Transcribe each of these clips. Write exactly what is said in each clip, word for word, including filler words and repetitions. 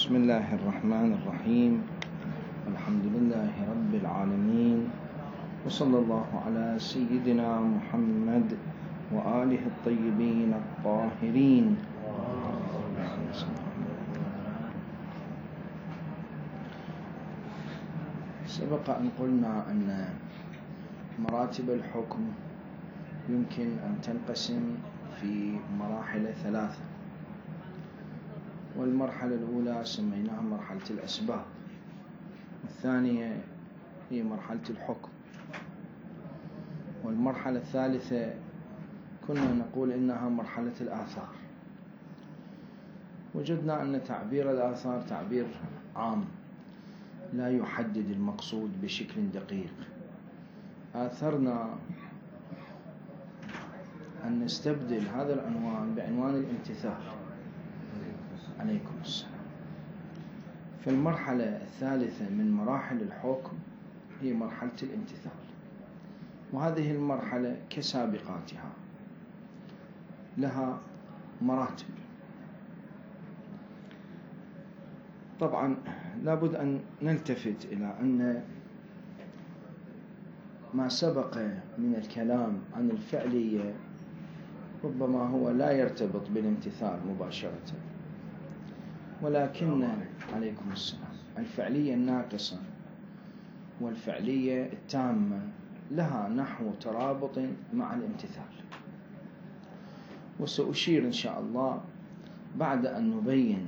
بسم الله الرحمن الرحيم. الحمد لله رب العالمين، وصلى الله على سيدنا محمد وآله الطيبين الطاهرين. سبق أن قلنا أن مراتب الحكم يمكن أن تنقسم في مراحل ثلاثة، والمرحلة الأولى سميناها مرحلة الأسباب، والثانية هي مرحلة الحكم، والمرحلة الثالثة كنا نقول إنها مرحلة الآثار. وجدنا أن تعبير الآثار تعبير عام لا يحدد المقصود بشكل دقيق. آثرنا أن نستبدل هذا العنوان بعنوان الامتثال. عليكم السلام. في المرحلة الثالثة من مراحل الحكم هي مرحلة الامتثال، وهذه المرحلة كسابقاتها لها مراتب. طبعا لابد أن نلتفت إلى أن ما سبق من الكلام عن الفعلية ربما هو لا يرتبط بالامتثال مباشرة، ولكن عليكم السلام الفعلية الناقصة والفعلية التامة لها نحو ترابط مع الامتثال. وسأشير إن شاء الله بعد أن نبين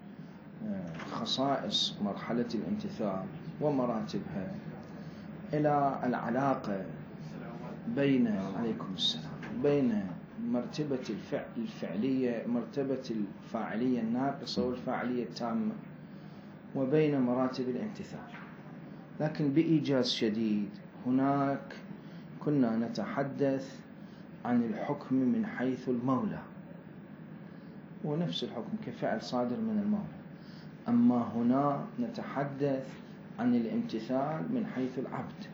خصائص مرحلة الامتثال ومراتبها إلى العلاقة بين عليكم السلام بين مرتبة الفعل الفعلية مرتبة الفاعلية الناقصة والفاعلية التامة، وبين مراتب الامتثال. لكن بإيجاز شديد هناك كنا نتحدث عن الحكم من حيث المولى، ونفس الحكم كفعل صادر من المولى، أما هنا نتحدث عن الامتثال من حيث العبد.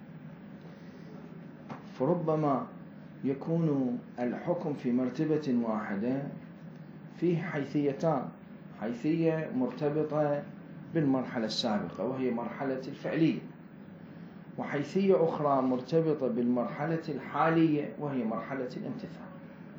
فربما يكون الحكم في مرتبة واحدة فيه حيثيتان: حيثية مرتبطة بالمرحلة السابقة وهي مرحلة الفعلية، وحيثية أخرى مرتبطة بالمرحلة الحالية وهي مرحلة الامتثال.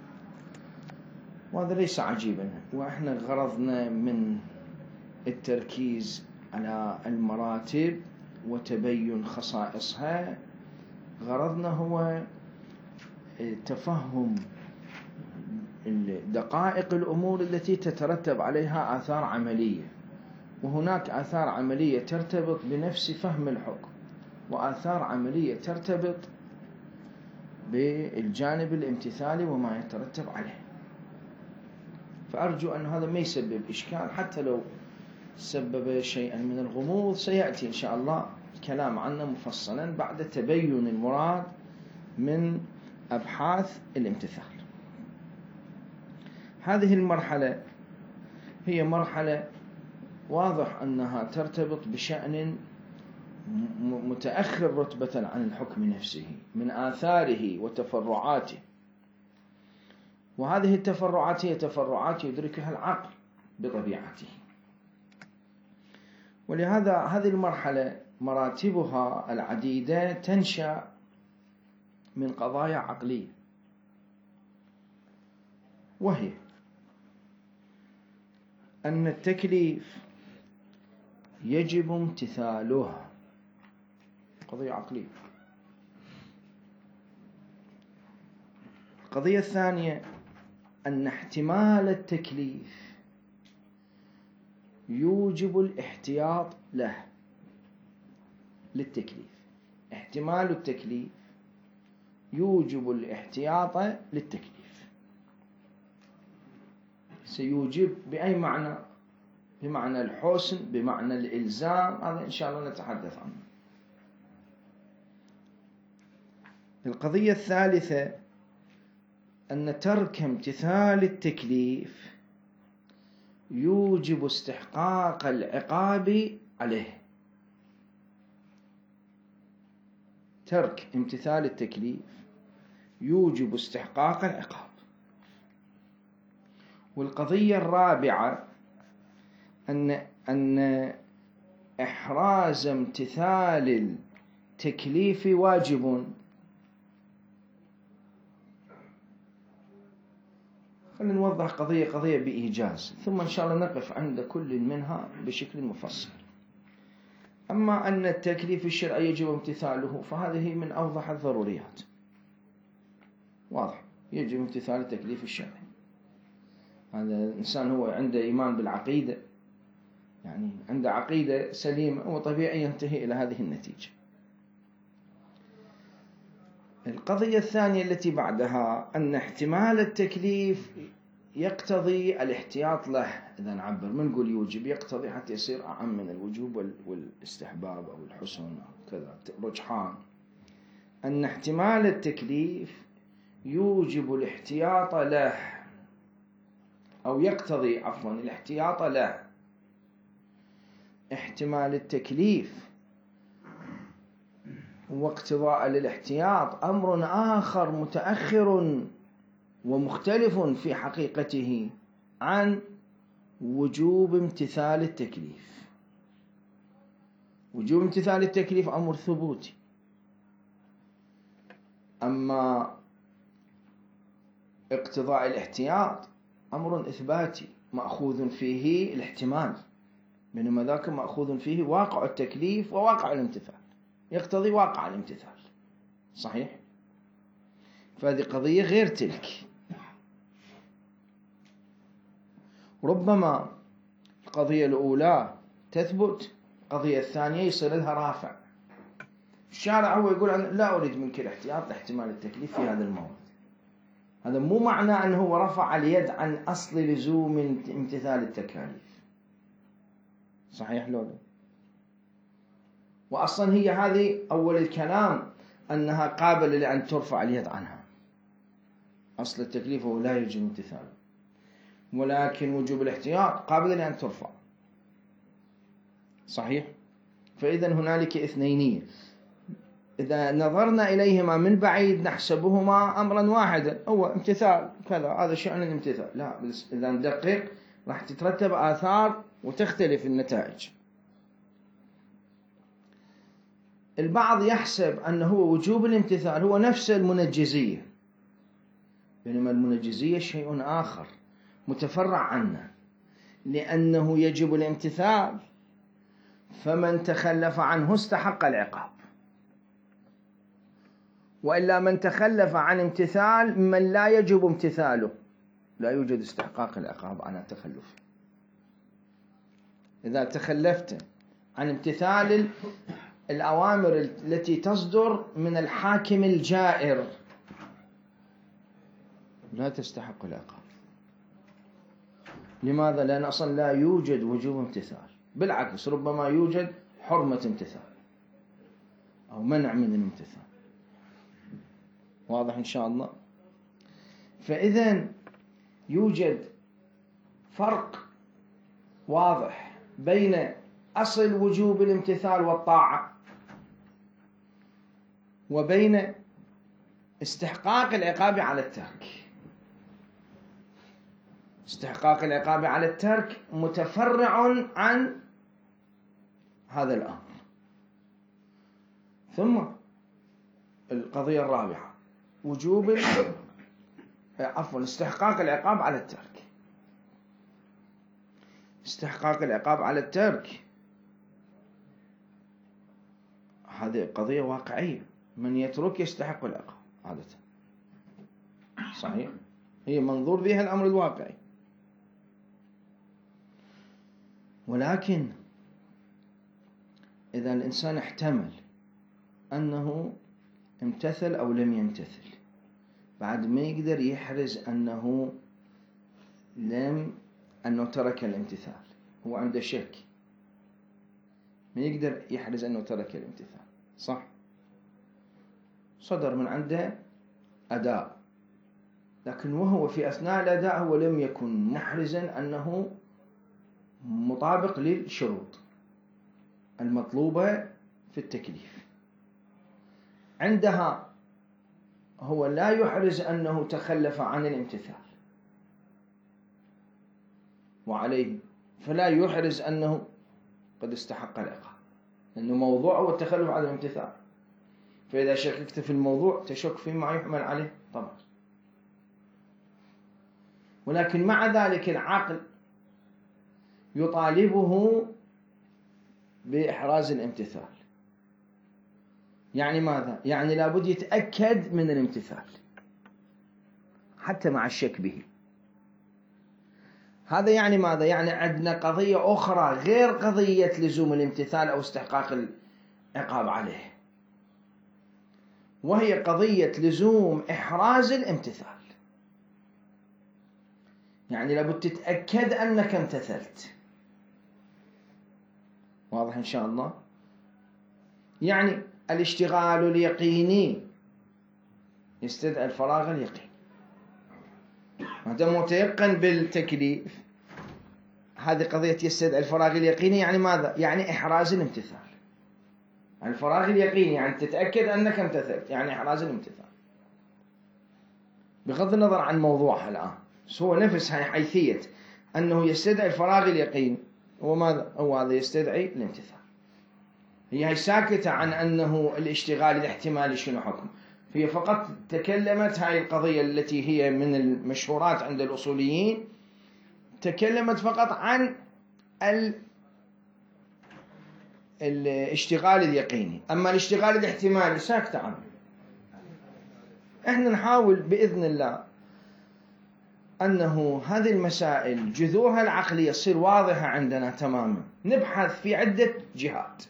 وهذا ليس عجيبا، وإحنا غرضنا من التركيز على المراتب وتبين خصائصها غرضنا هو تفهم دقائق الأمور التي تترتب عليها آثار عملية. وهناك آثار عملية ترتبط بنفس فهم الحكم، وآثار عملية ترتبط بالجانب الامتثالي وما يترتب عليه. فأرجو أن هذا ما يسبب إشكال، حتى لو سبب شيئا من الغموض سيأتي إن شاء الله الكلام عنه مفصلا بعد تبين المراد من أبحاث الامتثال. هذه المرحلة هي مرحلة واضح أنها ترتبط بشأن متأخر رتبة عن الحكم نفسه من آثاره وتفرعاته، وهذه التفرعات هي تفرعات يدركها العقل بطبيعته. ولهذا هذه المرحلة مراتبها العديدة تنشأ من قضايا عقلية، وهي أن التكليف يجب امتثاله، قضية عقلية. القضية الثانية أن احتمال التكليف يوجب الاحتياط له للتكليف. احتمال التكليف يوجب الاحتياط للتكليف. سيوجب بأي معنى؟ بمعنى الحسن، بمعنى الإلزام، هذا إن شاء الله نتحدث عنه. القضية الثالثة أن ترك امتثال التكليف يوجب استحقاق العقاب عليه. ترك امتثال التكليف يوجب استحقاق العقاب. والقضية الرابعة أن أن إحراز امتثال التكليف واجب. خلينا نوضح قضية قضية بإيجاز، ثم إن شاء الله نقف عند كل منها بشكل مفصل. أما أن التكليف الشرعي يجب امتثاله فهذه من أوضح الضروريات، واضح، يجب امتثال التكليف الشرعي. هذا الإنسان هو عنده إيمان بالعقيدة، يعني عنده عقيدة سليمة، وطبيعي ينتهي إلى هذه النتيجة. القضية الثانية التي بعدها أن احتمال التكليف يقتضي الاحتياط له. إذا نعبر من نقول يوجب، يقتضي حتى يصير أعم من الوجوب والاستحباب أو الحسن أو كذا رجحان. أن احتمال التكليف يوجب الاحتياط له، أو يقتضي عفوا الاحتياط له. احتمال التكليف واقتضاء للاحتياط أمر آخر متأخر ومختلف في حقيقته عن وجوب امتثال التكليف. وجوب امتثال التكليف أمر ثبوتي، أما اقتضاء الاحتياط أمر إثباتي مأخوذ فيه الاحتمال، بينما ذاك مأخوذ فيه واقع التكليف وواقع الامتثال، يقتضي واقع الامتثال. صحيح؟ فهذه قضية غير تلك. ربما القضية الأولى تثبت، القضية الثانية يصير لها رافع. الشارع هو يقول أنا لا أريد منك الاحتياط لاحتمال التكليف في هذا الموضوع. هذا مو معنى أنه هو رفع اليد عن أصل لزوم امتثال التكاليف. صحيح لولا؟ وأصلا هي هذه أول الكلام أنها قابلة لأن ترفع اليد عنها. أصل التكليف هو لا يجب امتثاله، ولكن وجوب الاحتياط قابل لأن ترفع. صحيح؟ فإذا هنالك اثنينية، إذا نظرنا إليهما من بعيد نحسبهما أمرا واحدا، هو امتثال كذا، هذا شأن الامتثال. لا، بس إذا ندقق راح تترتب آثار وتختلف النتائج. البعض يحسب أنه وجوب الامتثال هو نفس المنجزية، بينما المنجزية شيء آخر متفرع عنه، لأنه يجب الامتثال، فمن تخلف عنه استحق العقاب، وإلا من تخلف عن امتثال من لا يجب امتثاله لا يوجد استحقاق العقاب عن التخلف. إذا تخلفت عن امتثال الأوامر التي تصدر من الحاكم الجائر لا تستحق العقاب. لماذا؟ لأن أصلا لا يوجد وجوب امتثال، بالعكس ربما يوجد حرمة امتثال أو منع من الامتثال. واضح إن شاء الله؟ فإذا يوجد فرق واضح بين أصل وجوب الامتثال والطاعة وبين استحقاق العقاب على الترك. استحقاق العقاب على الترك متفرع عن هذا الأمر. ثم القضية الرابعة وجوب عفوا استحقاق العقاب على الترك. استحقاق العقاب على الترك هذه قضية واقعية، من يترك يستحق العقاب عادة. صحيح؟ هي منظور بها الأمر الواقعي. ولكن إذا الإنسان احتمل أنه امتثل أو لم يمتثل، بعد ما يقدر يحرز أنه لم أنه ترك الامتثال، هو عنده شك، ما يقدر يحرز أنه ترك الامتثال. صح؟ صدر من عنده أداء، لكن وهو في أثناء الأداء هو لم يكن محرزا أنه مطابق للشروط المطلوبة في التكليف. عندها هو لا يحرز أنه تخلف عن الامتثال وعليه فلا يحرز أنه قد استحق العقاب، لأنه موضوع هو التخلف عن الامتثال. فإذا شككت في الموضوع تشك فيما يحمل عليه طبعا. ولكن مع ذلك العقل يطالبه بإحراز الامتثال. يعني ماذا؟ يعني لابد يتأكد من الامتثال حتى مع الشك به. هذا يعني ماذا؟ يعني عندنا قضية أخرى غير قضية لزوم الامتثال أو استحقاق العقاب عليه، وهي قضية لزوم إحراز الامتثال. يعني لابد تتأكد أنك امتثلت. واضح إن شاء الله؟ يعني الاشتغال اليقيني يستدعي الفراغ اليقيني. ما دام متيقن بالتكليف، هذه قضية يستدعي الفراغ اليقيني. يعني ماذا؟ يعني إحراز الامتثال. الفراغ اليقيني يعني تتأكد أنك امتثلت، يعني إحراز الامتثال بغض النظر عن موضوعها الآن. هو نفس هاي حيثية أنه يستدعي الفراغ اليقيني. هو ماذا؟ هو هذا يستدعي الامتثال. هي هي ساكتة عن أنه الاشتغال الاحتمالي شنو حكم. هي فقط تكلمت هاي القضية التي هي من المشهورات عند الأصوليين، تكلمت فقط عن الاشتغال اليقيني. أما الاشتغال الاحتمالي ساكتة عنه. احنا نحاول بإذن الله أنه هذه المسائل جذورها العقلية تصير واضحة عندنا تماما. نبحث في عدة جهات.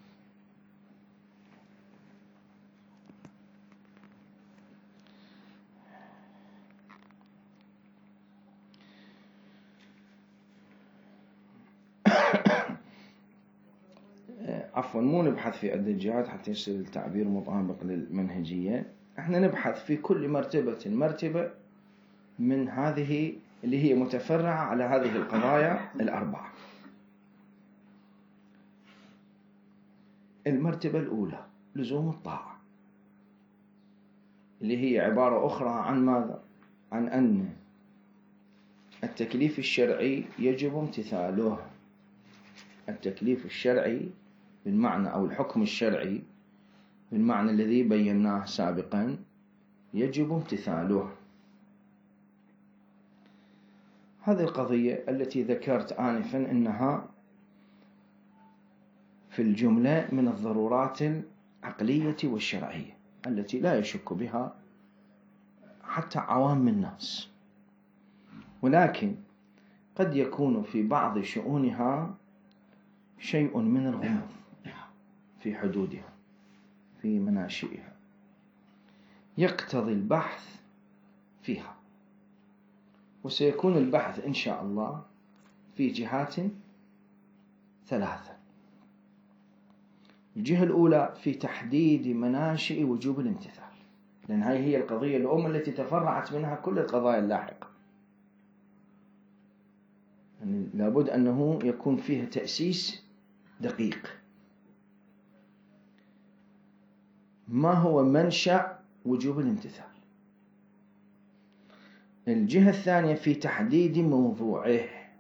عفوا، مو نبحث في عدة جهات حتى يصير التعبير مطابق للمنهجية. احنا نبحث في كل مرتبة مرتبة من هذه اللي هي متفرعة على هذه القضايا الأربعة. المرتبة الأولى لزوم الطاعة، اللي هي عبارة أخرى عن ماذا؟ عن أن التكليف الشرعي يجب امتثاله. التكليف الشرعي بالمعنى أو الحكم الشرعي بالمعنى الذي بيناه سابقا يجب امتثاله. هذه القضية التي ذكرت آنفا أنها في الجملة من الضرورات العقلية والشرعية التي لا يشك بها حتى عوام الناس، ولكن قد يكون في بعض شؤونها شيء من الغموض في حدودها، في مناشئها، يقتضي البحث فيها. وسيكون البحث إن شاء الله في جهات ثلاثة. الجهة الأولى في تحديد مناشئ وجوب الامتثال، لأن هذه هي القضية الأم التي تفرعت منها كل القضايا اللاحقة. يعني لابد أنه يكون فيها تأسيس دقيق. ما هو منشأ وجوب الامتثال؟ الجهة الثانية في تحديد موضوعه.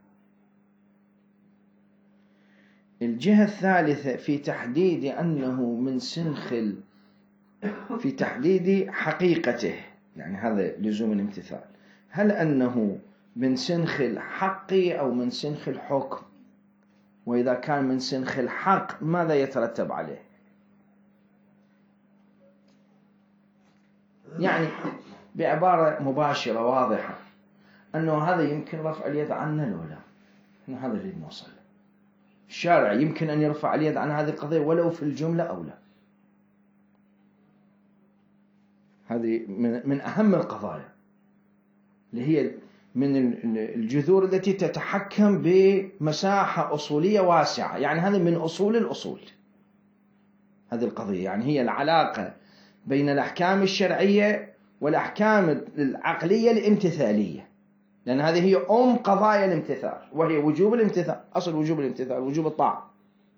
الجهة الثالثة في تحديد أنه من سنخ في تحديد حقيقته، يعني هذا لزوم الامتثال، هل أنه من سنخ الحق أو من سنخ الحكم؟ وإذا كان من سنخ الحق ماذا يترتب عليه؟ يعني بعبارة مباشرة واضحة أنه هذا يمكن رفع اليد عنه لو لا. هذا اللي نوصل. الشارع يمكن أن يرفع اليد عن هذه القضية ولو في الجملة أو لا. هذه من أهم القضايا اللي هي من الجذور التي تتحكم بمساحة أصولية واسعة. يعني هذه من أصول الأصول هذه القضية. يعني هي العلاقة بين الأحكام الشرعية والأحكام العقلية الامتثالية، لأن هذه هي أم قضايا الامتثال، وهي وجوب الامتثال. أصل وجوب الامتثال وجوب الطاعة.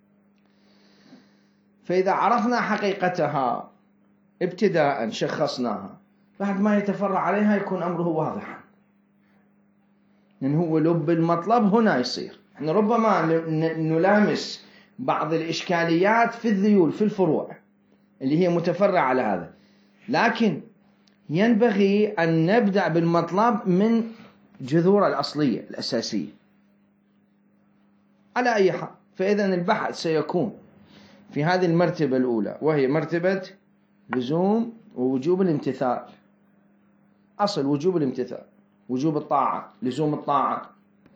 فإذا عرفنا حقيقتها ابتداء شخصناها، بعد ما يتفرع عليها يكون أمره واضحا، لأن هو لب المطلب هنا يصير. احنا ربما نلامس بعض الإشكاليات في الذيول في الفروع اللي هي متفرعة على هذا، لكن ينبغي أن نبدأ بالمطلب من جذور الأصلية الأساسية على أي حال. فإذا البحث سيكون في هذه المرتبة الأولى، وهي مرتبة لزوم ووجوب الامتثال. أصل وجوب الامتثال، وجوب الطاعة، لزوم الطاعة.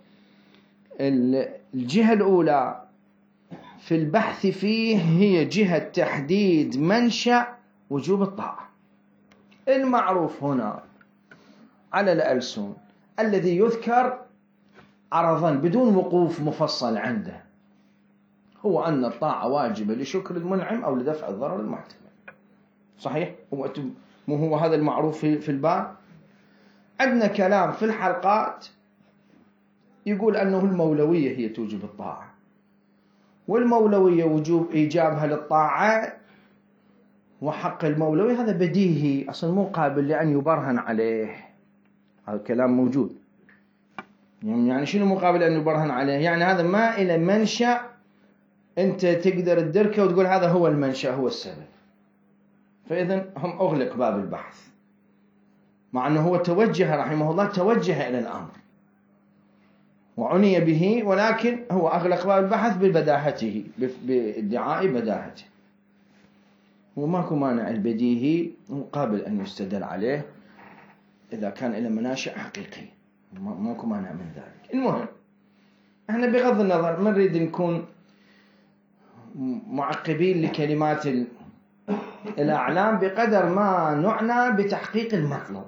الجهة الأولى في البحث فيه هي جهة تحديد منشأ وجوب الطاعة. المعروف هنا على الألسن الذي يذكر عرضا بدون وقوف مفصل عنده هو أن الطاعة واجبة لشكر المنعم أو لدفع الضرر المحتمل. صحيح؟ مو هو هذا المعروف في الباب؟ عندنا كلام في الحلقات يقول أنه المولوية هي توجب الطاعة، والمولوية وجوب إيجابها للطاعة، وحق المولوي هذا بديهي أصلا مو قابل لأن يبرهن عليه. هذا الكلام موجود. يعني شنو مقابل أن يبرهن عليه؟ يعني هذا ما إلى منشأ أنت تقدر تدركه وتقول هذا هو المنشأ هو السبب. فإذن هم أغلق باب البحث، مع أنه هو توجه رحمه الله توجه إلى الأمر وعني به، ولكن هو أغلق باب البحث ببداهته، بادعاء بداهته. وماكو مانع البديهي قابل أن يستدل عليه إذا كان إلى مناشئ حقيقي، ماكو مانع من ذلك. المهم احنا بغض النظر ما نريد نكون معقبين لكلمات الأعلام بقدر ما نعنى بتحقيق المطلب.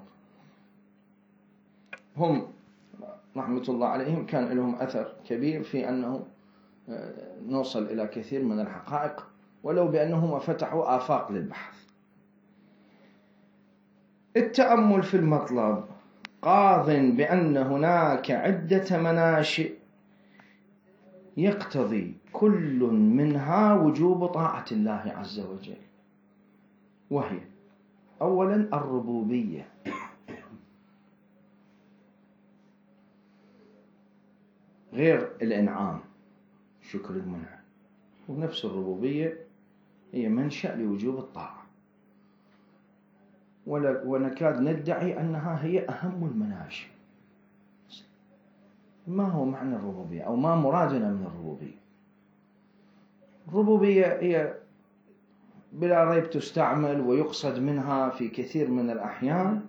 هم رحمة الله عليهم كان لهم أثر كبير في أنه نوصل إلى كثير من الحقائق، ولو بأنهم فتحوا آفاق للبحث. التأمل في المطلب قاض بأن هناك عدة مناشئ يقتضي كل منها وجوب طاعة الله عز وجل، وهي أولا الربوبية، غير الإنعام شكر المنعم، ونفس الربوبية هي منشأ لوجوب الطاعة، ونكاد ندعي أنها هي أهم المناشئ. ما هو معنى الربوبية أو ما مرادنا من الربوبية؟ الربوبية هي بلا ريب تستعمل ويقصد منها في كثير من الأحيان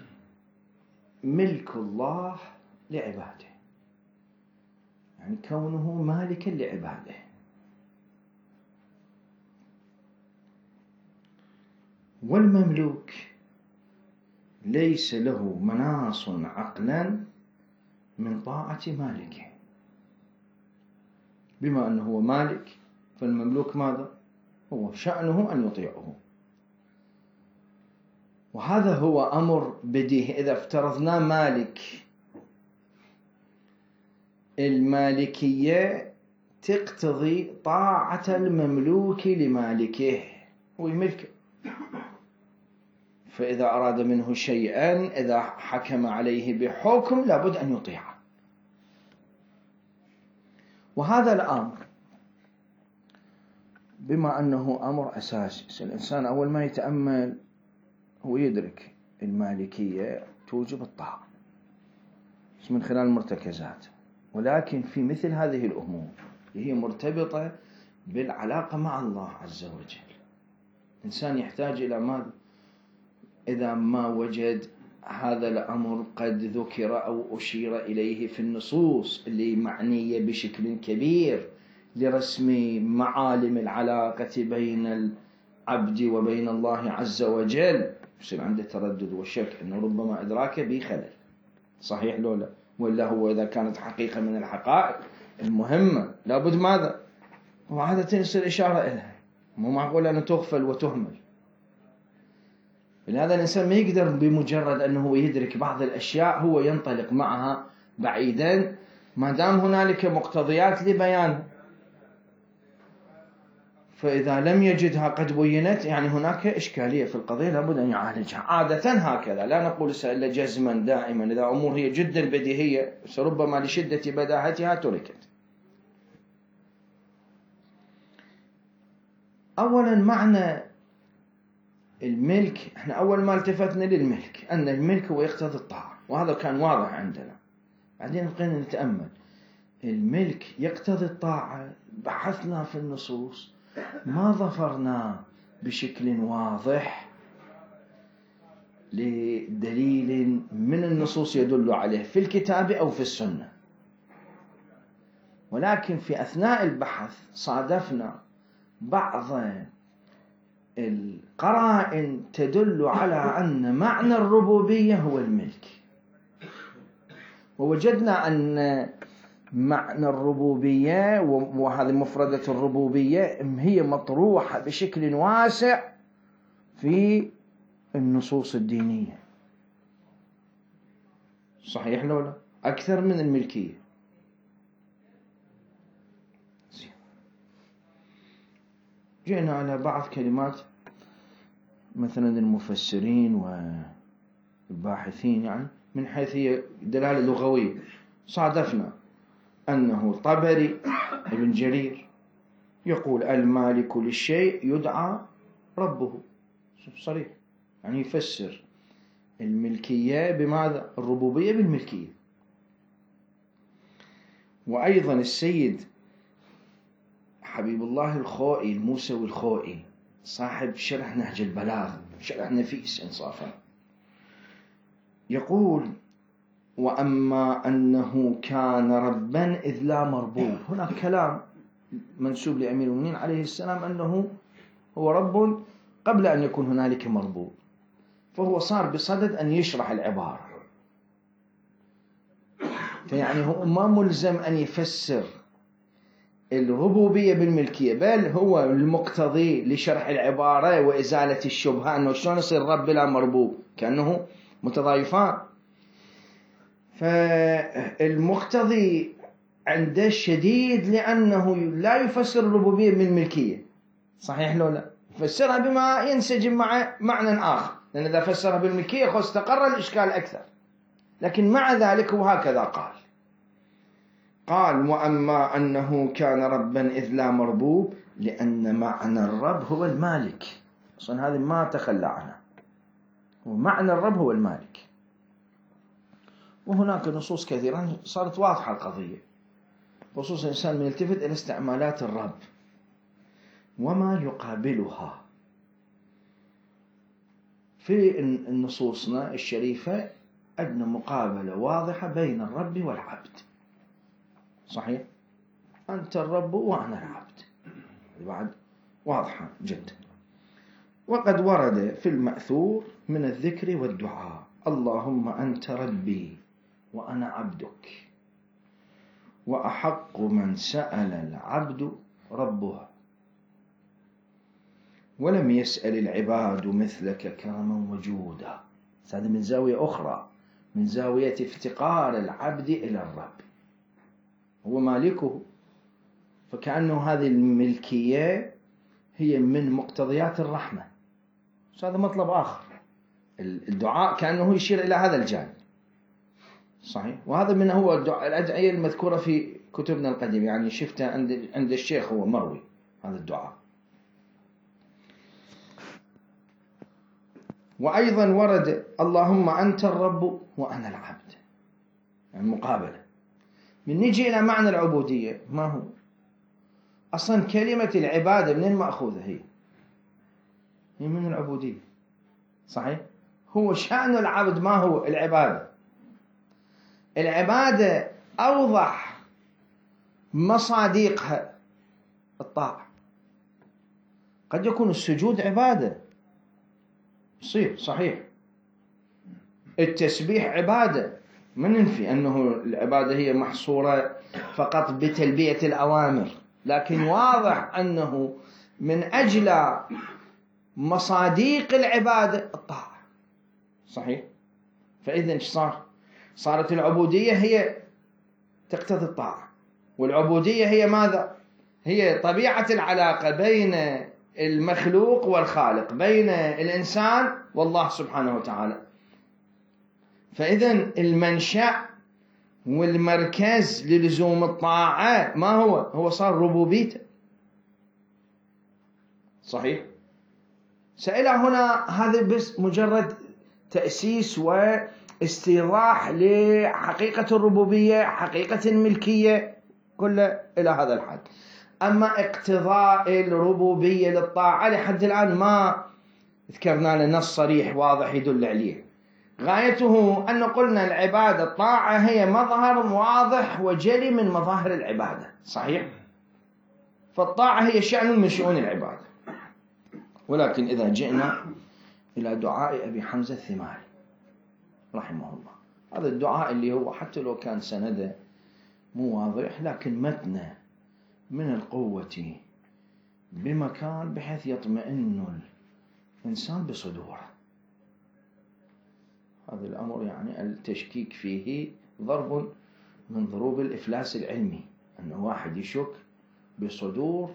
ملك الله لعباده، يعني كونه مالكا لعباده. والمملوك ليس له مناص عقلا من طاعة مالكه، بما أنه هو مالك فالمملوك ماذا؟ هو شأنه أن يطيعه، وهذا هو أمر بديهي. إذا افترضنا مالك، المالكية تقتضي طاعة المملوك لمالكه، هو يملكه، فإذا أراد منه شيئا إذا حكم عليه بحكم لابد أن يطيعه. وهذا الأمر بما أنه أمر أساسي، الإنسان أول ما يتأمل هو يدرك المالكية توجب الطاعة من خلال المرتكزات، ولكن في مثل هذه الأمور هي مرتبطة بالعلاقة مع الله عز وجل. الإنسان يحتاج إلى ماذا؟ إذا ما وجد هذا الأمر قد ذكر أو أشير إليه في النصوص اللي معنية بشكل كبير لرسم معالم العلاقة بين العبد وبين الله عز وجل، يصير عنده تردد وشك أنه ربما أدراك به خلل. صحيح لولا؟ ولا هو إذا كانت حقيقة من الحقائق المهمة لابد ماذا؟ وعادة يصير إشارة إليها، مو معقول أن تغفل وتهمل. لهذا الإنسان ما يقدر بمجرد أنه يدرك بعض الأشياء هو ينطلق معها بعيدا ما دام هنالك مقتضيات لبيان. فإذا لم يجدها قد بينت يعني هناك إشكالية في القضية لابد أن يعالجها. عادة هكذا، لا نقول إلا جزما دائما. إذا أمور هي جدا بديهية ربما لشدة بداهتها تركت. أولا معنى الملك، احنا أول ما التفتنا للملك أن الملك هو يقتضي الطاعة، وهذا كان واضح عندنا. بعدين بقينا نتأمل الملك يقتضي الطاعة، بحثنا في النصوص ما ظفرنا بشكل واضح لدليل من النصوص يدل عليه في الكتاب أو في السنة، ولكن في أثناء البحث صادفنا بعض القرائن تدل على أن معنى الربوبية هو الملك، ووجدنا أن معنى الربوبية وهذه مفردة الربوبية هي مطروحة بشكل واسع في النصوص الدينية. صحيح لو لا؟ أكثر من الملكية. جئنا على بعض كلمات مثلا المفسرين والباحثين يعني من حيث هي دلالة لغوية، صادفنا أنه طبري ابن جرير يقول المالك للشيء يدعى ربه، صريح، يعني يفسر الملكية بماذا؟ الربوبية بالملكية. وأيضا السيد حبيب الله الخوئي الموسوي الخوئي صاحب شرح نهج البلاغ، شرح نفيس إنصافا، يقول وأما أنه كان ربا إذ لا مربوب، هناك كلام منسوب لأمير المؤمنين عليه السلام أنه هو رب قبل أن يكون هنالك مربوب، فهو صار بصدد أن يشرح العبارة، فيعني هو ما ملزم أن يفسر الربوبية بالملكية، بل هو المقتضي لشرح العبارة وإزالة الشبهة أنه شلون يصير رب بلا مربوب، كأنه متضايفان. فالمقتضي عنده شديد لأنه لا يفسر الربوبية بالملكية، صحيح لو لا؟ يفسرها بما ينسجم مع معنى آخر، لأن إذا فسرها بالملكية خلاص استقر الإشكال أكثر. لكن مع ذلك وهكذا قال قال وأما أنه كان ربا إذ لا مربوب لأن معنى الرب هو المالك، أصلا هذه ما تخلى عنها، ومعنى الرب هو المالك. وهناك نصوص كثيرة صارت واضحة القضية، خصوصا الإنسان من يلتفت إلى استعمالات الرب وما يقابلها في النصوصنا الشريفة، أدنى مقابلة واضحة بين الرب والعبد. صحيح؟ أنت الرب وأنا العبد، بعد واضحة جدا. وقد ورد في المأثور من الذكر والدعاء اللهم أنت ربي وأنا عبدك وأحق من سأل العبد ربه، ولم يسأل العباد مثلك كرما وجودا. هذا من زاوية أخرى، من زاوية افتقار العبد إلى الرب، هو مالكه، فكأنه هذه الملكية هي من مقتضيات الرحمة. هذا مطلب آخر، الدعاء كأنه يشير إلى هذا الجانب. صحيح؟ وهذا من هو الأدعية المذكورة في كتبنا القديم، يعني شفته عند عند الشيخ هو مروي هذا الدعاء. وأيضا ورد اللهم أنت الرب وأنا العبد، يعني مقابلة. من نجي إلى معنى العبودية، ما هو أصلا كلمة العبادة من المأخوذة؟ هي هي من العبودية. صحيح؟ هو شأن العبد ما هو العبادة. العبادة أوضح مصادقها الطاعة. قد يكون السجود عبادة، يصير صحيح، التسبيح عبادة، ما ننفي أنه العبادة هي محصورة فقط بتلبية الأوامر، لكن واضح أنه من أجل مصادق العبادة الطاعة. صحيح؟ فإذا إيش صار؟ صارت العبودية هي تقتضي الطاعة، والعبودية هي ماذا؟ هي طبيعة العلاقة بين المخلوق والخالق، بين الإنسان والله سبحانه وتعالى. فإذا المنشأ والمركز للزوم الطاعة ما هو؟ هو صار ربوبيته. صحيح؟ سئل هنا هذا بس مجرد تأسيس واستيضاح لحقيقة الربوبية، حقيقة الملكية، كله إلى هذا الحد. أما اقتضاء الربوبية للطاعة لحد الآن ما ذكرنا له نص صريح واضح يدل عليه. غايته أن قلنا العبادة الطاعة هي مظهر واضح وجلي من مظاهر العبادة، صحيح؟ فالطاعة هي شأن من شؤون العبادة. ولكن إذا جئنا إلى دعاء أبي حمزة الثماري رحمه الله، هذا الدعاء اللي هو حتى لو كان سنده مو واضح لكن متنه من القوة بمكان بحيث يطمئن الإنسان بصدوره. هذا الأمر يعني التشكيك فيه ضرب من ضروب الإفلاس العلمي، أن واحد يشك بصدور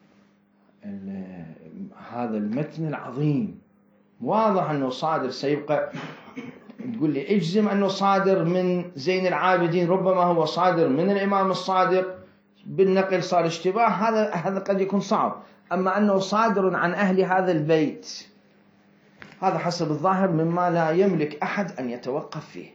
هذا المتن العظيم. واضح أنه صادر، سيبقى تقول لي اجزم أنه صادر من زين العابدين، ربما هو صادر من الإمام الصادق، بالنقل صار اشتباه، هذا هذا قد يكون صعب. أما أنه صادر عن أهل هذا البيت، هذا حسب الظاهر مما لا يملك أحد أن يتوقف فيه.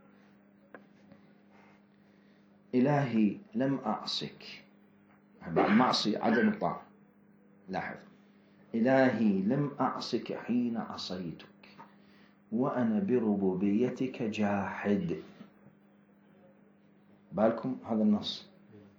إلهي لم أعصك، بعد معصي عدم الطاعة، لاحظ، إلهي لم أعصك حين عصيتك وأنا بربوبيتك جاحد. بالكم هذا النص،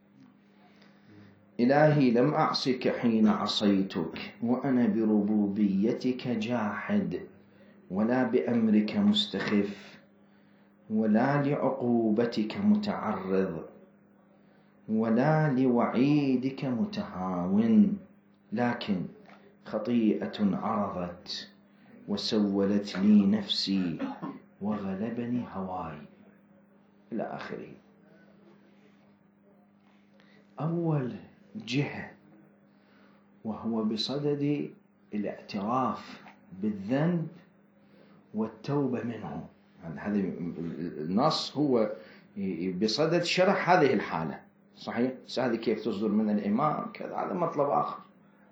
إلهي لم أعصك حين عصيتك وأنا بربوبيتك جاحد، ولا بأمرك مستخف، ولا لعقوبتك متعرض، ولا لوعيدك متهاون، لكن خطيئة عرضت وسولت لي نفسي وغلبني هواي، إلى آخره. أول جهة وهو بصدد الاعتراف بالذنب والتوبة منه. هذا النص هو بصدد شرح هذه الحالة، صحيح؟ هذه كيف تصدر من الإمام كذا، هذا مطلب آخر،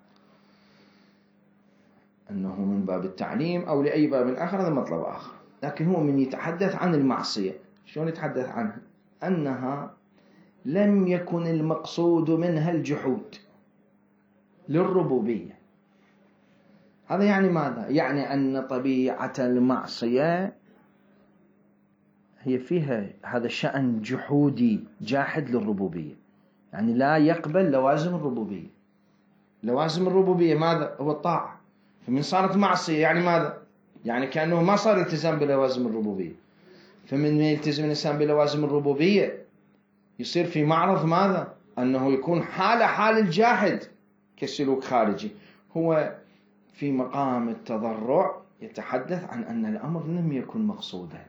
أنه من باب التعليم أو لأي باب آخر، هذا مطلب آخر. لكن هو من يتحدث عن المعصية، شلون يتحدث عنها؟ أنها لم يكن المقصود منها الجحود للربوبية. هذا يعني ماذا؟ يعني أن طبيعة المعصية هي فيها هذا الشأن جحودي جاحد للربوبية، يعني لا يقبل لوازم الربوبية. لوازم الربوبية ماذا؟ هو الطاعة. فمن صارت معصية يعني ماذا؟ يعني كأنه ما صار التزام بلوازم الربوبية. فمن يلتزم الإنسان بلوازم الربوبية يصير في معرض ماذا؟ أنه يكون حال حال الجاحد كسلوك خارجي. هو في مقام التضرع يتحدث عن أن الأمر لم يكن مقصودا،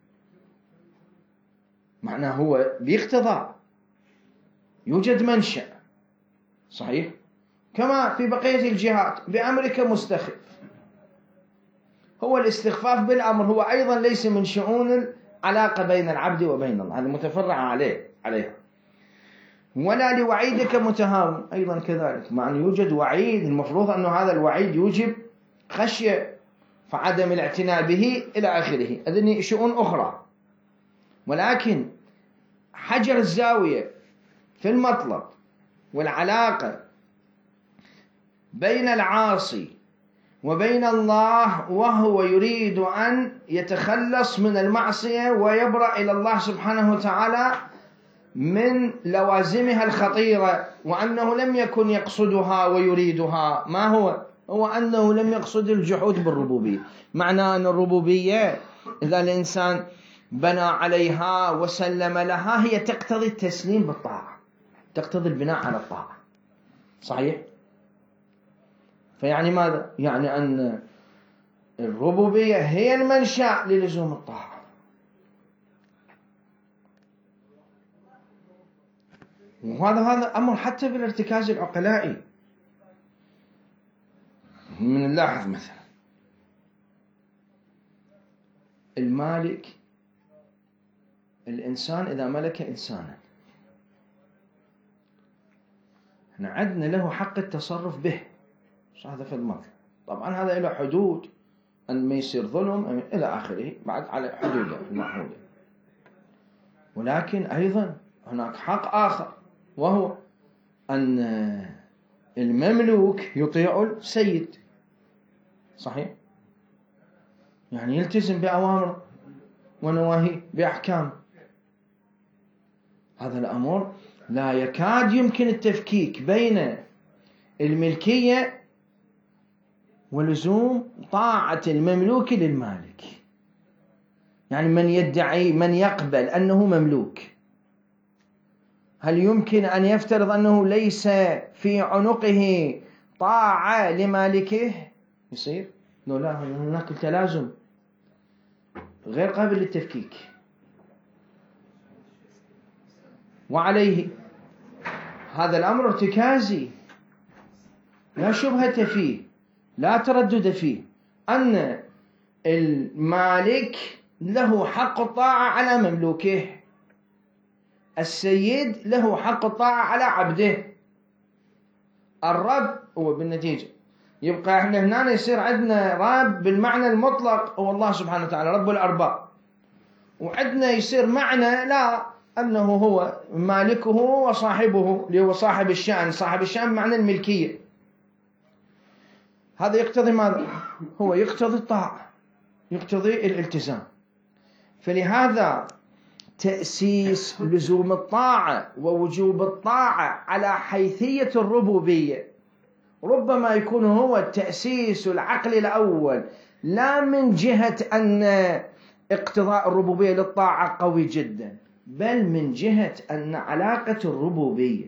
معناه هو باقتضاء يوجد منشأ، صحيح؟ كما في بقية الجهات بأمرك مستخف. هو الاستخفاف بالأمر هو أيضا ليس من شؤون العلاقة بين العبد وبين الله، هذا متفرع عليه عليها. ولا لوعيدك متهاون، أيضا كذلك، مع أن يوجد وعيد المفروض أن هذا الوعيد يوجب خشية فعدم الاعتناء به إلى آخره، هذه شؤون أخرى. ولكن حجر الزاوية في المطلب والعلاقة بين العاصي وبين الله، وهو يريد أن يتخلص من المعصية ويبرأ إلى الله سبحانه وتعالى من لوازمها الخطيرة، وأنه لم يكن يقصدها ويريدها. ما هو؟ هو أنه لم يقصد الجحود بالربوبية. معنى أن الربوبية إذا الإنسان بنى عليها وسلم لها هي تقتضي التسليم بالطاعة، تقتضي البناء على الطاعة، صحيح؟ فيعني ماذا؟ يعني أن الربوبية هي المنشأ للزوم الطاعة. وهذا هذا أمر حتى بالارتكاز العقلائي. من نلاحظ مثلا المالك، الإنسان إذا ملك إنسانا احنا عندنا له حق التصرف به، هذا في المطلق. طبعا هذا له حدود، أن ما يصير ظلم إلى آخره بعد على حدوده المعهودة. ولكن أيضا هناك حق آخر، وهو أن المملوك يطيع السيد، صحيح؟ يعني يلتزم بأوامره ونواهيه بأحكامه. هذا الأمر لا يكاد يمكن التفكيك بين الملكية ولزوم طاعة المملوك للمالك. يعني من يدعي، من يقبل أنه مملوك، هل يمكن أن يفترض أنه ليس في عنقه طاعة لمالكه؟ يصير؟ لا لا، هناك تلازم غير قابل للتفكيك. وعليه هذا الأمر ارتكازي لا شبهة فيه، لا تردد فيه، أن المالك له حق الطاعة على مملوكه، السيد له حق الطاعة على عبده. الرب هو بالنتيجة يبقى احنا هنا يصير عندنا رب بالمعنى المطلق هو الله سبحانه وتعالى رب الأرباب، وعندنا يصير معنى لا، أنه هو مالكه وصاحبه اللي هو صاحب الشأن. صاحب الشأن معنى الملكية. هذا يقتضي ماذا؟ هو يقتضي الطاعة، يقتضي الالتزام. فلهذا تأسيس لزوم الطاعة ووجوب الطاعة على حيثية الربوبية ربما يكون هو التأسيس العقلي الأول، لا من جهة أن اقتضاء الربوبية للطاعة قوي جدا، بل من جهة أن علاقة الربوبية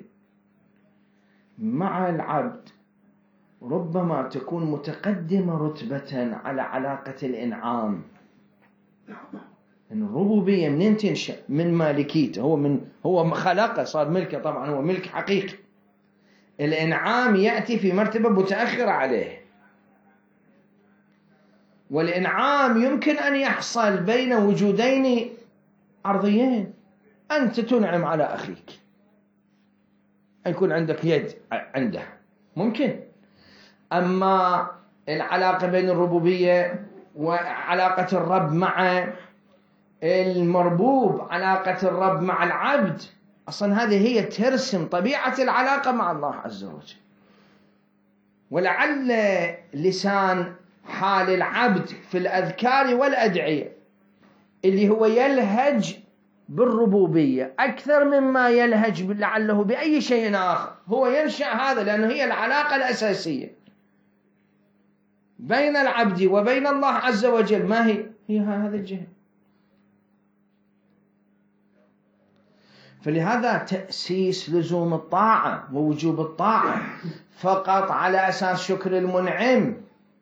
مع العبد ربما تكون متقدمة رتبة على علاقة الإنعام. إن الربوبية منين تنشأ؟ من مالكيته، هو من هو خلقه صار ملكه، طبعا هو ملك حقيقي. الإنعام يأتي في مرتبة متأخرة عليه، والإنعام يمكن أن يحصل بين وجودين عرضيين. أنت تنعم على أخيك، يكون عندك يد عنده، ممكن. أما العلاقة بين الربوبية وعلاقة الرب مع المربوب، علاقة الرب مع العبد، أصلا هذه هي ترسم طبيعة العلاقة مع الله عز وجل. ولعل لسان حال العبد في الأذكار والأدعية اللي هو يلهج بالربوبية أكثر مما يلهج لعله بأي شيء آخر، هو ينشأ هذا لأنه هي العلاقة الأساسية بين العبد وبين الله عز وجل. ما هي؟ هي هذا الجهة. فلهذا تأسيس لزوم الطاعة ووجوب الطاعة فقط على أساس شكر المنعم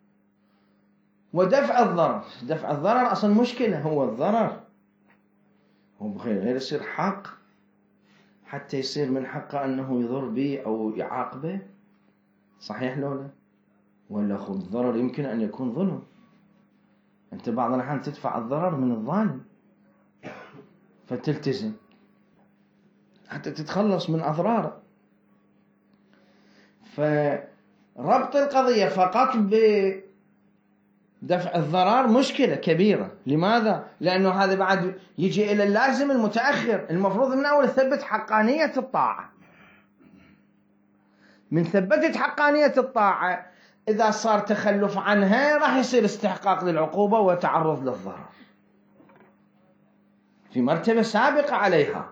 ودفع الضرر. دفع الضرر أصلا مشكلة، هو الضرر هو غير يصير حق حتى يصير من حقه أنه يضر به أو يعاقبه، صحيح لولا؟ ولا خذ الضرر يمكن أن يكون ظلم. أنت بعض الأحيان تدفع الضرر من الظالم فتلتزم حتى تتخلص من أضراره. فربط القضية فقط بدفع الضرر مشكلة كبيرة. لماذا؟ لأنه هذا بعد يجي إلى اللازم المتأخر. المفروض من أول ثبت حقانية الطاعة. من ثبتت حقانية الطاعة إذا صار تخلف عنها راح يصير استحقاق للعقوبة وتعرض للضرر في مرتبة سابقة عليها.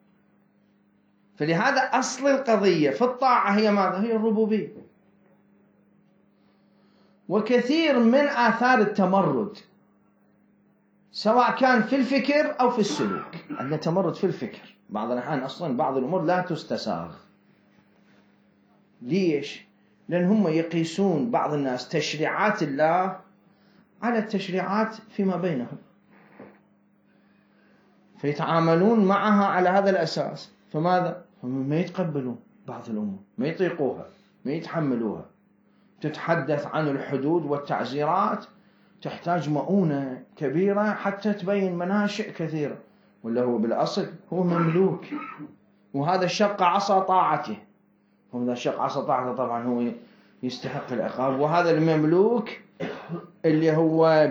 فلهذا أصل القضية في الطاعة هي ماذا؟ هي الربوبية. وكثير من آثار التمرد سواء كان في الفكر أو في السلوك، عندنا تمرد في الفكر بعض الأحيان، أصلا بعض الأمور لا تستساغ. ليش؟ لأن هم يقيسون بعض الناس تشريعات الله على التشريعات فيما بينهم، فيتعاملون معها على هذا الأساس. فماذا؟ هم ما يتقبلون بعض الأمور، ما يطيقوها، ما يتحملوها. تتحدث عن الحدود والتعزيرات تحتاج مؤونة كبيرة حتى تبين مناشئ كثيرة، ولا هو بالأصل هو مملوك، وهذا الشق عصا طاعته. وهذا الشق عصا طاعته طبعا هو يستحق العقاب. وهذا المملوك اللي هو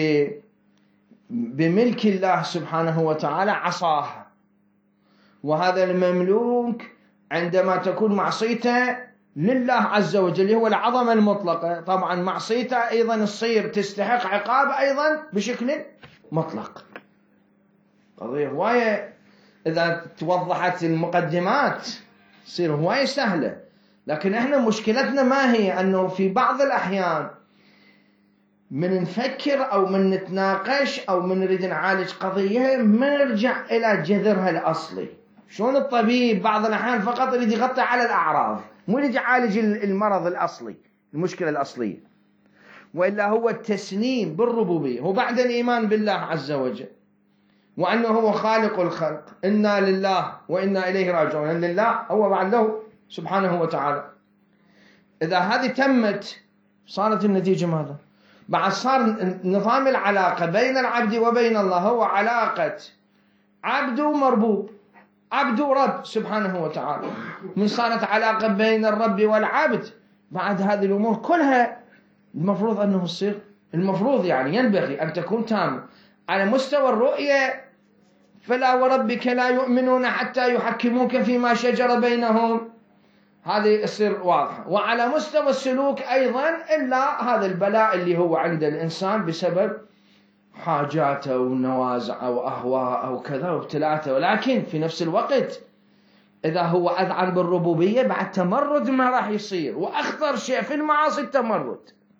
بملك الله سبحانه وتعالى عصاه، وهذا المملوك عندما تكون معصيته لله عز وجل اللي هو العظمة المطلقة، طبعا معصيته أيضا تصير تستحق عقاب أيضا بشكل مطلق. قضية هواية إذا توضحت المقدمات تصير هواية سهلة، لكن إحنا مشكلتنا ما هي أنه في بعض الأحيان من نفكر أو من نتناقش أو من نريد نعالج قضية ما نرجع إلى جذرها الأصلي. شلون الطبيب بعض الأحيان فقط يريد يغطي على الأعراض، مو يريد يعالج المرض الأصلي، المشكلة الأصلية، وإلا هو التسليم بالربوبية، هو بعد الإيمان بالله عز وجل وأنه هو خالق الخلق، إنا لله وإنا إليه راجعون، لله هو بعد له سبحانه وتعالى. إذا هذه تمت صارت النتيجة ماذا؟ بعد صار نظام العلاقة بين العبد وبين الله هو علاقة عبد ومربوب، عبد ورب سبحانه وتعالى. من صارت علاقة بين الرب والعبد بعد هذه الأمور كلها المفروض أنه يصير، المفروض يعني ينبغي أن تكون تامة. على مستوى الرؤية فلا وربك لا يؤمنون حتى يحكموك فيما شجر بينهم، هذه يصير واضحة. وعلى مستوى السلوك أيضا إلا هذا البلاء اللي هو عند الإنسان بسبب حاجاته ونوازعه وأهواءه وكذا وابتلاعاته، ولكن في نفس الوقت إذا هو أذعن بالربوبية بعد تمرد ما راح يصير. وأخطر شيء في المعاصي التمرد،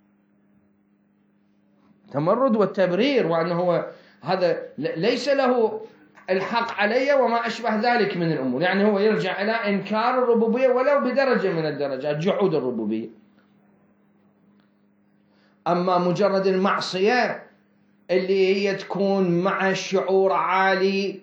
تمرد والتبرير، وأنه هو هذا ليس له الحق علي وما أشبه ذلك من الأمور. يعني هو يرجع إلى إنكار الربوبية ولو بدرجة من الدرجات، جحود الربوبية. أما مجرد المعصية اللي هي تكون مع شعور عالي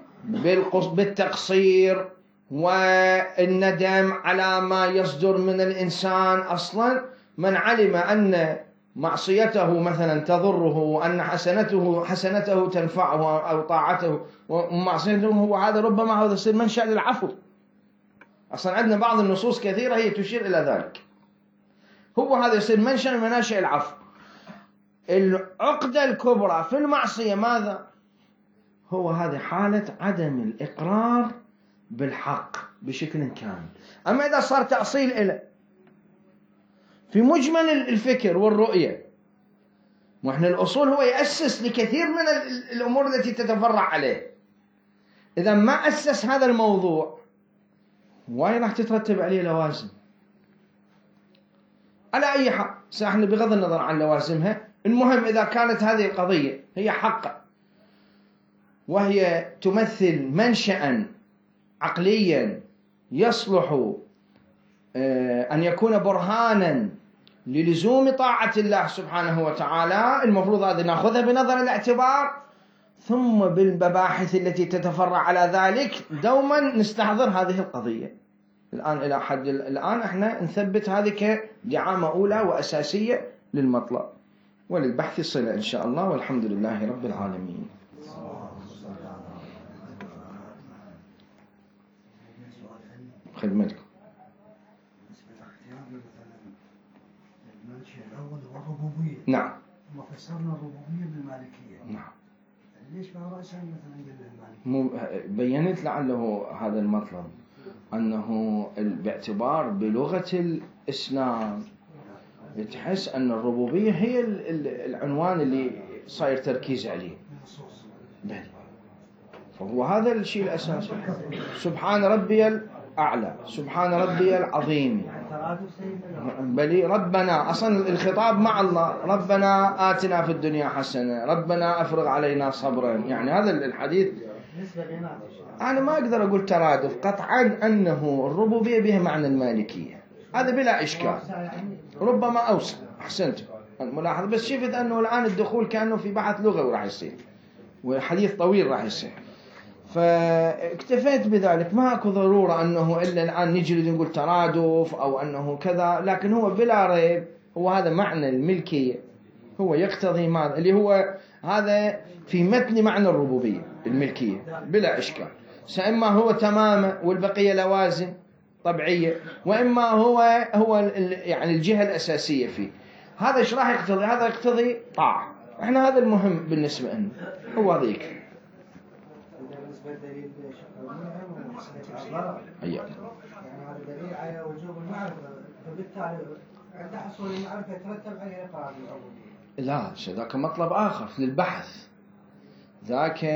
بالتقصير والندم على ما يصدر من الإنسان، أصلا من علم أن معصيته مثلا تضره وأن حسنته حسنته تنفعه أو طاعته ومعصيته هو هذا ربما هذا يصير منشأ للعفو. أصلا عندنا بعض النصوص كثيرة هي تشير إلى ذلك، هو هذا يصير منشأ من مناشئ العفو. العقدة الكبرى في المعصية ماذا؟ هو هذه حالة عدم الإقرار بالحق بشكل كامل. أما إذا صار تأصيل إلى في مجمل الفكر والرؤية، وإحنا الأصول هو يأسس لكثير من الأمور التي تتفرع عليه. إذا ما أسس هذا الموضوع واي راح تترتب عليه لوازم. على أي حال ساحنا بغض النظر عن لوازمها، المهم إذا كانت هذه القضية هي حقا وهي تمثل منشأ عقليا يصلح أن يكون برهانا للزوم طاعة الله سبحانه وتعالى، المفروض هذا نأخذها بنظر الاعتبار، ثم بالمباحث التي تتفرع على ذلك دوما نستحضر هذه القضية. الآن إلى حد الآن احنا نثبت هذه كدعامة أولى وأساسية للمطلب وللبحث صلة إن شاء الله، والحمد لله رب العالمين. خدمتكم. نعم. وفسرنا الربوبية بالمالكية. نعم. ليش ما رأسا مثلا بالمالكية؟ مو بينت لعله هذا المطلب أنه باعتبار بلغة الإسلام تحس أن الربوبية هي العنوان اللي صاير تركيز عليه. بل فهو هذا الشيء الأساسي. سبحان ربي الأعلى، سبحان ربي العظيم، بل ربنا أصلا الخطاب مع الله، ربنا آتنا في الدنيا حسنة، ربنا أفرغ علينا صبرا. يعني هذا الحديث أنا ما أقدر أقول ترادف قطعا أنه الربوبية بها معنى المالكية، هذا بلا إشكال، ربما أوسع. أحسنت الملاحظة، بس شفت أنه الآن الدخول كأنه في بحث لغوي راح يصير وحديث طويل راح يصير، فاكتفيت بذلك. ما أكو ضرورة أنه إلا الآن نجري نقول ترادف أو أنه كذا، لكن هو بلا ريب هو هذا معنى الملكية، هو يقتضي ماذا اللي هو هذا في متن معنى الربوبية الملكية بلا إشكال. سإما هو تماما والبقية لوازم طبيعية، وإما هو هو يعني الجهة الأساسية فيه. هذا إيش راح يقتضي؟ هذا يقتضي طاعة. إحنا هذا المهم بالنسبة لنا، هو ذيك. بالنسبة لدليل شكر ومسألة الصلاة، أيوة. يعني هذا دليل على وجوب المعرفة، فبالتالي عند حصول المعرفة يترتب عليه إقرار العبودية. لا، ذاك مطلب آخر للبحث. ذاك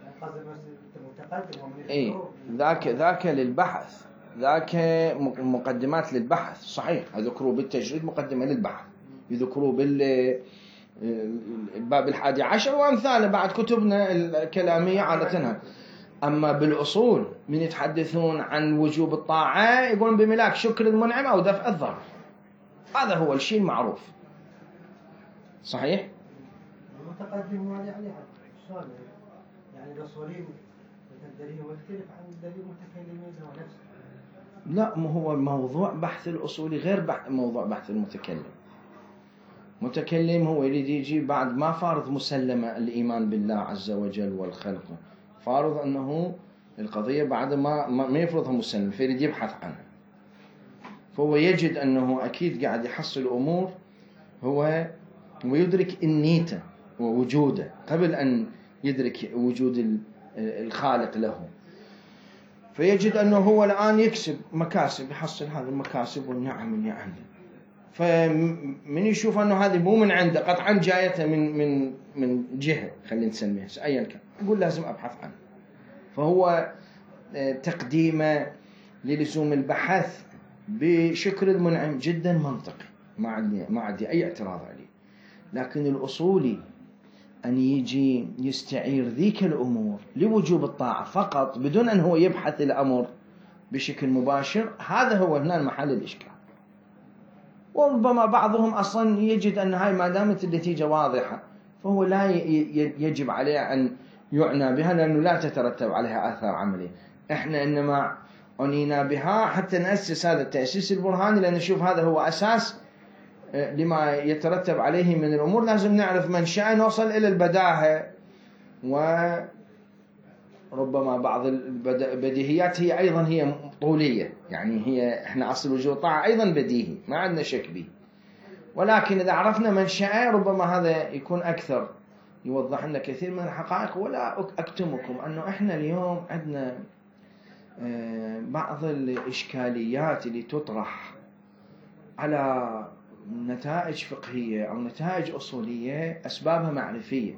إيه ذاك ذاك للبحث، ذاك مقدمات للبحث. صحيح، يذكروا بالتجريد مقدمة للبحث، يذكروا بال الباب الحادي عشر وأمثاله بعد كتبنا الكلامية عادة. أما بالأصول من يتحدثون عن وجوب الطاعة يقولون بملاك شكر المنعم أو دفع الضرر. هذا هو الشيء المعروف. صحيح؟ المتقدم هذا يعني شلون يعني الأصولين الدليل مختلف عن الدليل المتكلمين هو نفسه. لا، ما هو موضوع بحث الأصولي غير بحث موضوع بحث المتكلم. متكلم هو اللي يجي بعد ما فارض مسلمة الإيمان بالله عز وجل والخلق، فارض أنه القضية بعد ما ما يفرضها مسلم فيريد يبحث عنها، فهو يجد أنه أكيد قاعد يحصل أمور هو ويدرك النيته ووجوده قبل أن يدرك وجود الخالق له، فيجد أنه هو الآن يكسب مكاسب، يحصل هذه المكاسب والنعم اللي عنده، فمن يشوف أنه هذه مو من عنده قطعا جايته من من من جهة خلينا نسميها أيا كان، يقول لازم أبحث عنه. فهو تقديمه للزوم البحث بشكر المنعم جدا منطقي، ما عندي ما عندي أي اعتراض عليه. لكن الأصولي أن يجي يستعير ذيك الأمور لوجوب الطاعة فقط بدون أن هو يبحث الأمر بشكل مباشر، هذا هو هنا المحل الإشكال. وربما بعضهم أصلا يجد أن هاي ما دامت النتيجة واضحة فهو لا يجب عليه أن يعنى بها لأنه لا تترتب عليها آثار عملية. إحنا إنما عنينا بها حتى نأسس هذا التأسيس البرهاني، لأن نشوف هذا هو أساس لما يترتب عليه من الأمور. لازم نعرف منشأ نوصل إلى البداهة، وربما بعض البديهيات هي أيضا هي طولية، يعني هي إحنا أصل وجوب الطاعة أيضا بديهي ما عندنا شك به، ولكن إذا عرفنا منشأ ربما هذا يكون أكثر يوضح لنا كثير من الحقائق. ولا أكتمكم أنه إحنا اليوم عندنا بعض الإشكاليات اللي تطرح على نتائج فقهية أو نتائج أصولية أسبابها معرفية،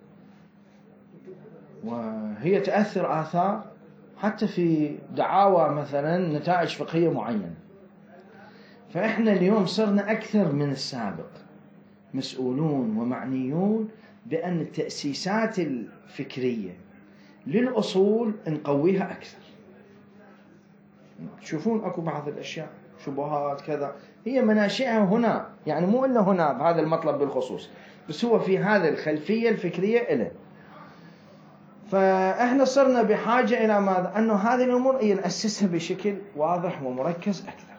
وهي تأثر آثار حتى في دعاوى مثلا نتائج فقهية معينة. فإحنا اليوم صرنا أكثر من السابق مسؤولون ومعنيون بأن التأسيسات الفكرية للأصول نقويها أكثر. تشوفون أكو بعض الأشياء شبهات كذا هي مناشئها هنا، يعني مو إلا هنا بهذا المطلب بالخصوص، بس هو في هذا الخلفية الفكرية إله. فإحنا صرنا بحاجة إلى ماذا؟ أنه هذه الأمور نأسسها بشكل واضح ومركز أكثر.